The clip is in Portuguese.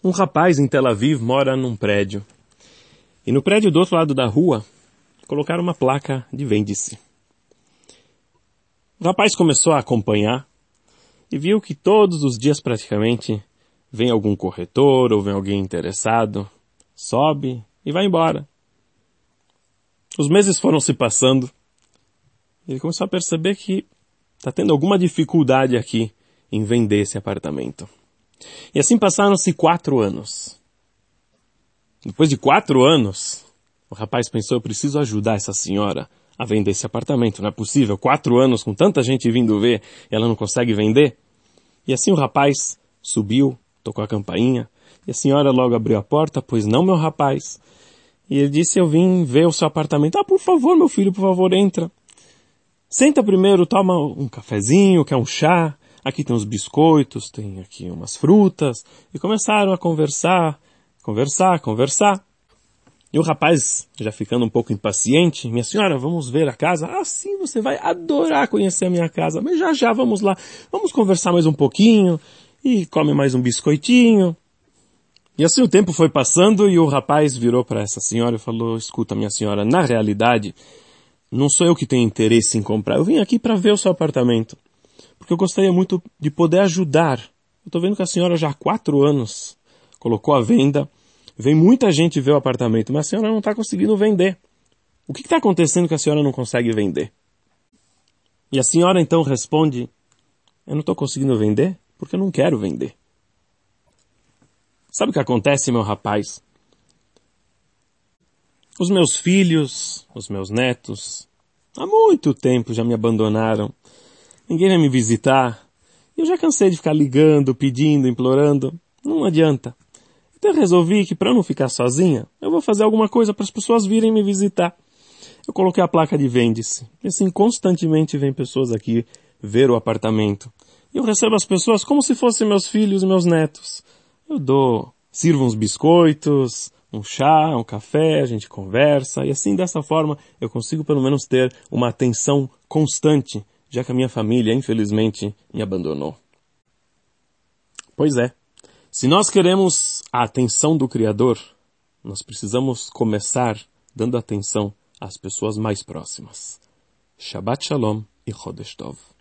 Um rapaz em Tel Aviv mora num prédio. E no prédio do outro lado da rua, colocaram uma placa de vende-se. O rapaz começou a acompanhar e viu que todos os dias praticamente vem algum corretor ou vem alguém interessado, sobe e vai embora. Os meses foram se passando e ele começou a perceber que está tendo alguma dificuldade aqui em vender esse apartamento. E assim passaram-se 4 anos. Depois de 4 anos, o rapaz pensou, eu preciso ajudar essa senhora a vender esse apartamento. Não é possível, 4 anos com tanta gente vindo ver e ela não consegue vender. E assim o rapaz subiu, tocou a campainha, e a senhora logo abriu a porta, pois não, meu rapaz. E ele disse, eu vim ver o seu apartamento. Por favor, meu filho, por favor, entra. Senta primeiro, toma um cafezinho, quer um chá. Aqui tem uns biscoitos, tem aqui umas frutas. E começaram a conversar. E o rapaz, já ficando um pouco impaciente, minha senhora, vamos ver a casa? Sim, você vai adorar conhecer a minha casa. Mas já, vamos lá. Vamos conversar mais um pouquinho. E come mais um biscoitinho. E assim o tempo foi passando e o rapaz virou para essa senhora e falou, escuta, minha senhora, na realidade, não sou eu que tenho interesse em comprar. Eu vim aqui para ver o seu apartamento. Porque eu gostaria muito de poder ajudar. Eu estou vendo que a senhora já há 4 anos colocou à venda. Vem muita gente ver o apartamento, mas a senhora não está conseguindo vender. O que está acontecendo que a senhora não consegue vender? E a senhora então responde, eu não estou conseguindo vender porque eu não quero vender. Sabe o que acontece, meu rapaz? Os meus filhos, os meus netos, há muito tempo já me abandonaram. Ninguém vai me visitar. Eu já cansei de ficar ligando, pedindo, implorando. Não adianta. Então eu resolvi que para não ficar sozinha, eu vou fazer alguma coisa para as pessoas virem me visitar. Eu coloquei a placa de vende-se. E assim, constantemente vem pessoas aqui ver o apartamento. E eu recebo as pessoas como se fossem meus filhos e meus netos. Sirvo uns biscoitos, um chá, um café, a gente conversa. E assim, dessa forma, eu consigo pelo menos ter uma atenção constante, já que a minha família, infelizmente, me abandonou. Pois é. Se nós queremos a atenção do Criador, nós precisamos começar dando atenção às pessoas mais próximas. Shabbat Shalom e Chodesh Tov.